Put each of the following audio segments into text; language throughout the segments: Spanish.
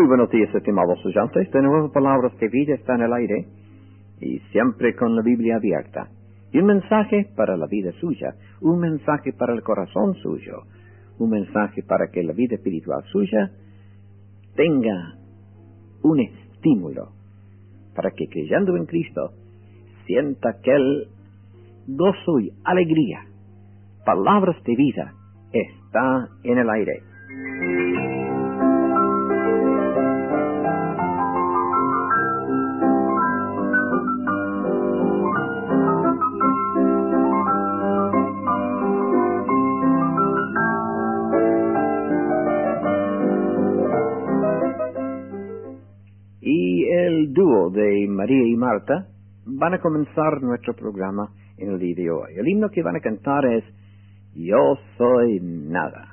buenos días, estimados oyentes. De nuevo, Palabras de Vida está en el aire y siempre con la Biblia abierta. Y un mensaje para la vida suya, un mensaje para el corazón suyo, un mensaje para que la vida espiritual suya tenga un estímulo, para que creyendo en Cristo sienta aquel gozo y alegría. Palabras de Vida está en el aire. Y el dúo de María y Marta van a comenzar nuestro programa en el día de hoy. El himno que van a cantar es Yo soy nada.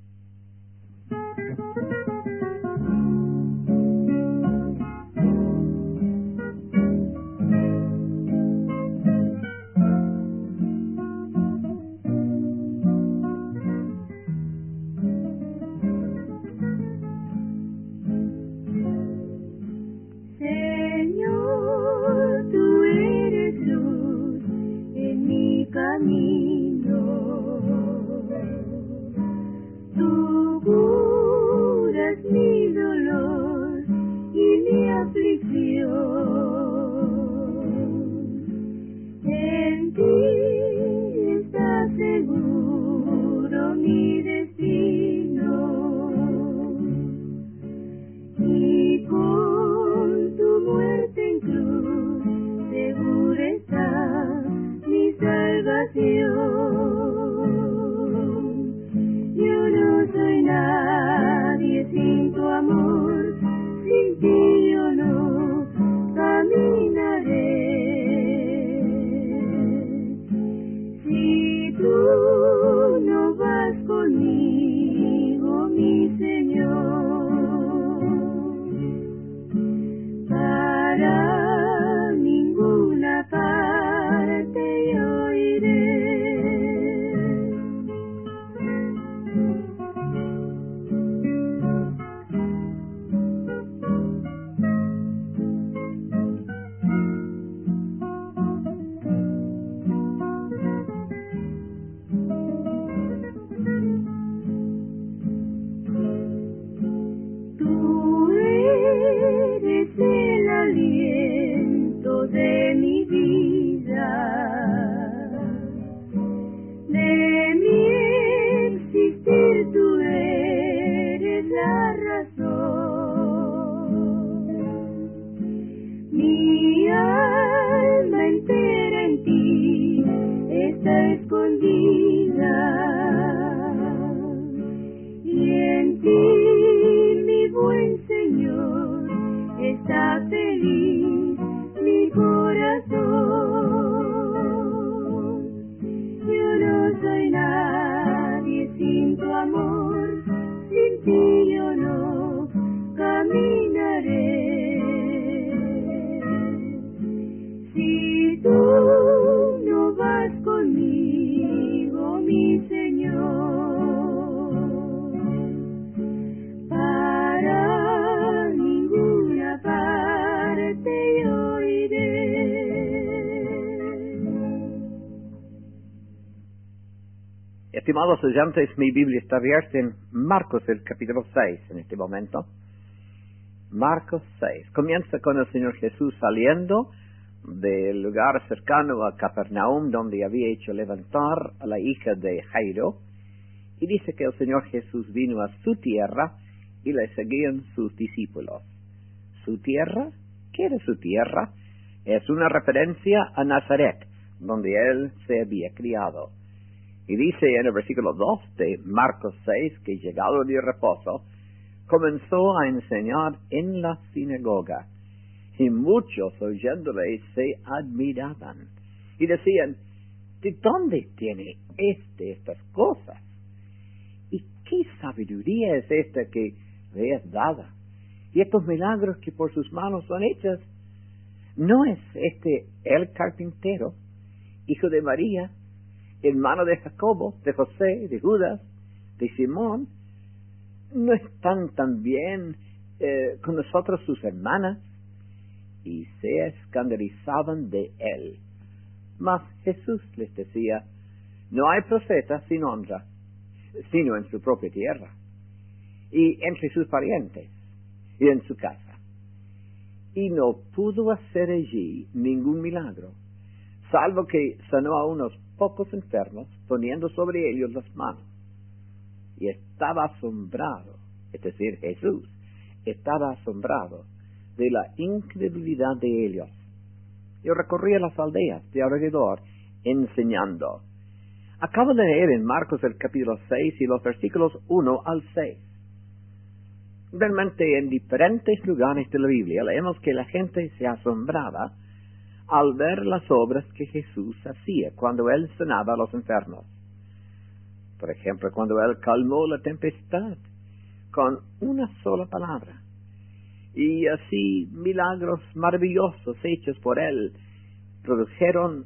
Estimados oyentes, mi Biblia está abierta en Marcos, el capítulo 6, en este momento. Marcos 6. Comienza con el Señor Jesús saliendo del lugar cercano a Capernaum, donde había hecho levantar a la hija de Jairo. Y dice que el Señor Jesús vino a su tierra y le seguían sus discípulos. ¿Su tierra? ¿Qué era su tierra? Es una referencia a Nazaret, donde él se había criado. Y dice en el versículo 2 de Marcos 6 que llegado el día de reposo, comenzó a enseñar en la sinagoga. Y muchos oyéndole se admiraban. Y decían, ¿de dónde tiene estas cosas? ¿Y qué sabiduría es esta que le es dada? Y estos milagros que por sus manos son hechos, ¿no es el carpintero, hijo de María, hermano de Jacobo, de José, de Judas, de Simón? ¿No están también con nosotros sus hermanas, y se escandalizaban de él. Mas Jesús les decía, no hay profeta sin honra, sino en su propia tierra, y entre sus parientes, y en su casa. Y no pudo hacer allí ningún milagro, salvo que sanó a unos pocos enfermos, poniendo sobre ellos las manos. Y estaba asombrado, es decir, Jesús estaba asombrado de la incredulidad de ellos. Yo recorría las aldeas de alrededor enseñando. Acabo de leer en Marcos el capítulo 6 y los versículos 1 al 6. Realmente en diferentes lugares de la Biblia leemos que la gente se asombraba al ver las obras que Jesús hacía cuando Él sanaba a los enfermos. Por ejemplo, cuando Él calmó la tempestad con una sola palabra. Y así milagros maravillosos hechos por Él produjeron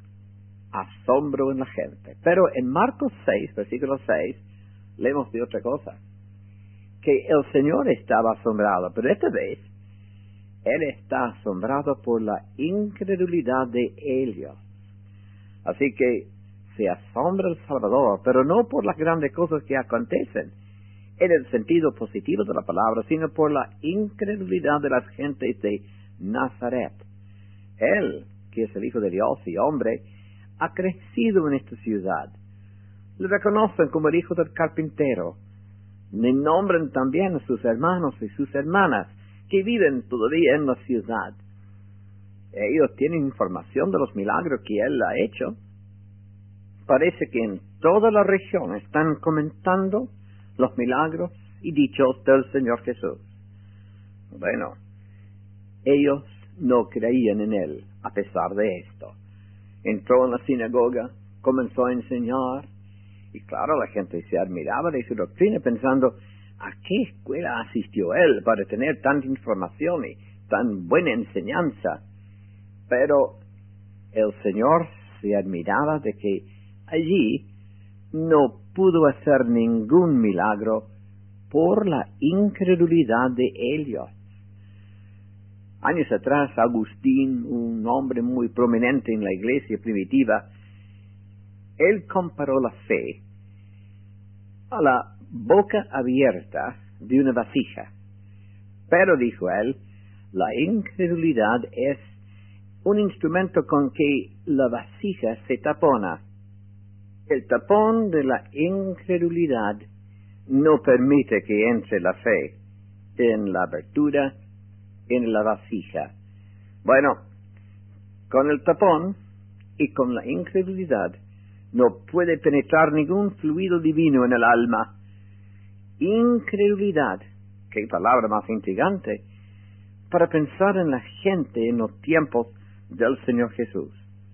asombro en la gente. Pero en Marcos 6, versículo 6, leemos de otra cosa. Que el Señor estaba asombrado, pero esta vez Él está asombrado por la incredulidad de ellos. Así que se asombra el Salvador, pero no por las grandes cosas que acontecen en el sentido positivo de la palabra, sino por la incredulidad de las gentes de Nazaret. Él, que es el Hijo de Dios y hombre, ha crecido en esta ciudad. Le reconocen como el hijo del carpintero. Le nombran también a sus hermanos y sus hermanas que viven todavía en la ciudad. Ellos tienen información de los milagros que Él ha hecho. Parece que en toda la región están comentando los milagros y dichos del Señor Jesús. Bueno, ellos no creían en Él a pesar de esto. Entró en la sinagoga, comenzó a enseñar, y claro, la gente se admiraba de su doctrina pensando, ¿a qué escuela asistió Él para tener tanta información y tan buena enseñanza? Pero el Señor se admiraba de que allí no pudo hacer ningún milagro por la incredulidad de ellos. Años atrás, Agustín, un hombre muy prominente en la iglesia primitiva, él comparó la fe a la boca abierta de una vasija. Pero, dijo él, la incredulidad es un instrumento con que la vasija se tapona. El tapón de la incredulidad no permite que entre la fe en la abertura, en la vasija. Bueno, con el tapón y con la incredulidad no puede penetrar ningún fluido divino en el alma. Incredulidad, qué palabra más intrigante, para pensar en la gente en los tiempos del Señor Jesús.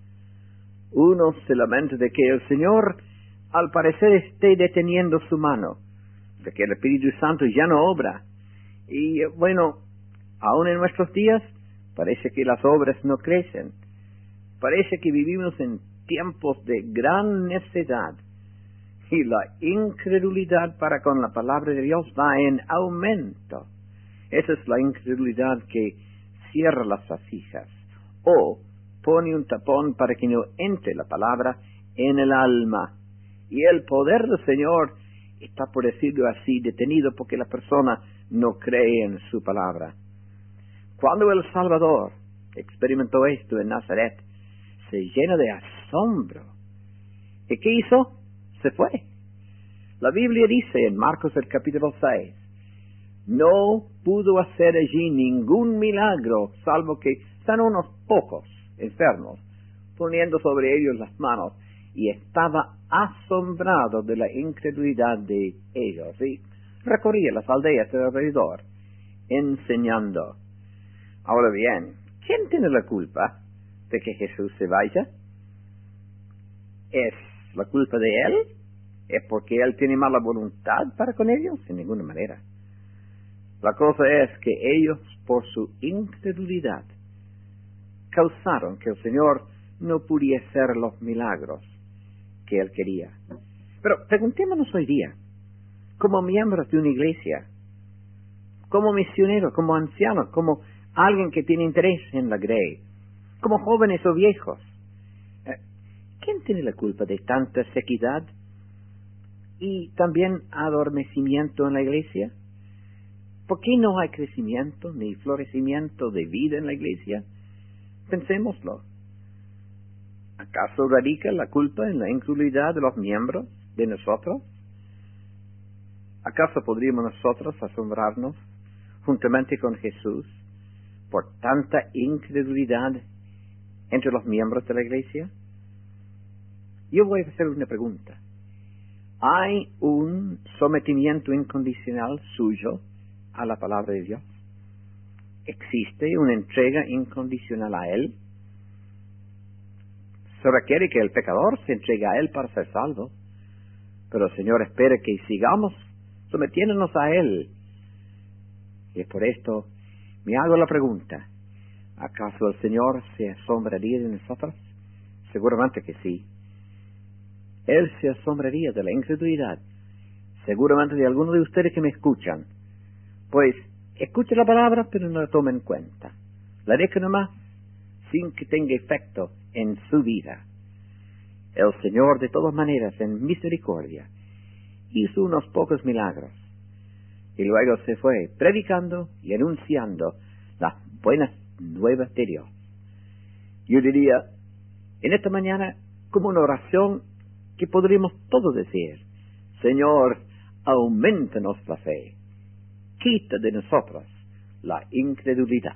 Uno se lamenta de que el Señor, al parecer, esté deteniendo su mano, de que el Espíritu Santo ya no obra. Y bueno, aún en nuestros días, parece que las obras no crecen. Parece que vivimos en tiempos de gran necedad. Y la incredulidad para con la palabra de Dios va en aumento. Esa es la incredulidad que cierra las vasijas o pone un tapón para que no entre la palabra en el alma. Y el poder del Señor está, por decirlo así, detenido porque la persona no cree en su palabra. Cuando el Salvador experimentó esto en Nazaret, se llenó de asombro. ¿Y qué hizo? Se fue. La Biblia dice en Marcos el capítulo 6, no pudo hacer allí ningún milagro, salvo que sanó unos pocos enfermos, poniendo sobre ellos las manos, y estaba asombrado de la incredulidad de ellos. Y recorría las aldeas de alrededor, enseñando. Ahora bien, ¿quién tiene la culpa de que Jesús se vaya? ¿Es la culpa de Él? ¿Es porque Él tiene mala voluntad para con ellos? En ninguna manera. La cosa es que ellos, por su incredulidad, causaron que el Señor no pudiera hacer los milagros que Él quería. Pero preguntémonos hoy día, como miembros de una iglesia, como misionero, como anciano, como alguien que tiene interés en la grey, como jóvenes o viejos. ¿Quién tiene la culpa de tanta sequedad y también adormecimiento en la iglesia? ¿Por qué no hay crecimiento ni florecimiento de vida en la iglesia? Pensémoslo. ¿Acaso radica la culpa en la incredulidad de los miembros de nosotros? ¿Acaso podríamos nosotros asombrarnos juntamente con Jesús por tanta incredulidad entre los miembros de la iglesia? Yo voy a hacer una pregunta. ¿Hay un sometimiento incondicional suyo a la palabra de Dios? ¿Existe una entrega incondicional a Él? Se requiere que el pecador se entregue a Él para ser salvo, pero el Señor espera que sigamos sometiéndonos a Él. Y por esto me hago la pregunta, ¿acaso el Señor se asombraría de nosotros? Seguramente que sí. Él se asombraría de la incredulidad, seguramente de algunos de ustedes que me escuchan, pues escucha la palabra pero no la toma en cuenta, la deja nomás sin que tenga efecto en su vida. El Señor, de todas maneras, en misericordia, hizo unos pocos milagros y luego se fue predicando y anunciando las buenas nuevas de Dios. Yo diría, en esta mañana, como una oración que podríamos todos decir: Señor, aumentanos la fe, quita de nosotros la incredulidad.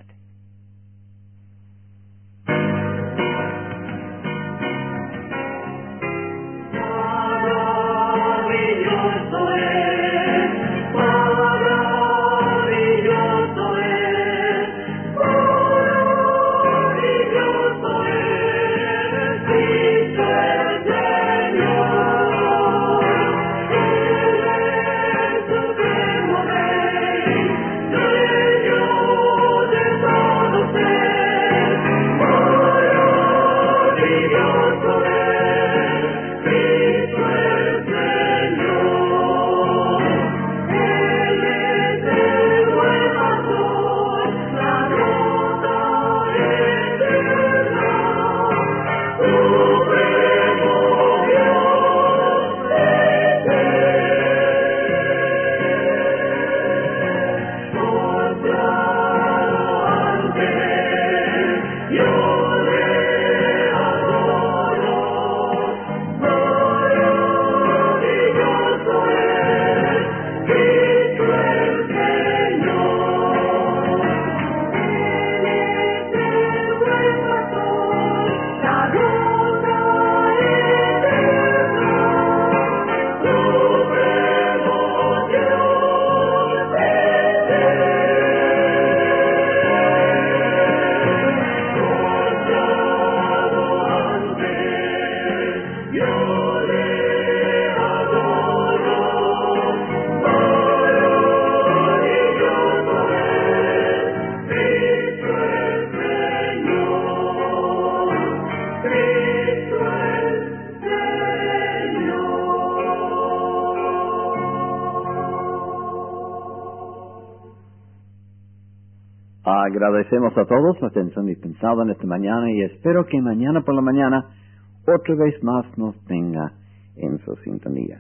Agradecemos a todos la atención dispensada en esta mañana y espero que mañana por la mañana otra vez más nos tenga en su sintonía.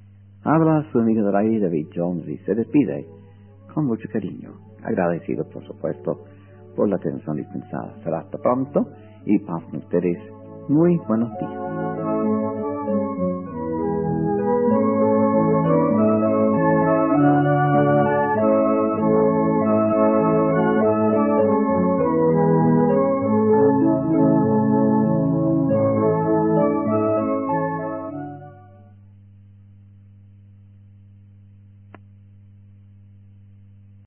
Habla su amigo de ahí, David Jones, y se despide con mucho cariño, agradecido por supuesto por la atención dispensada. Será hasta pronto y pasen ustedes muy buenos días.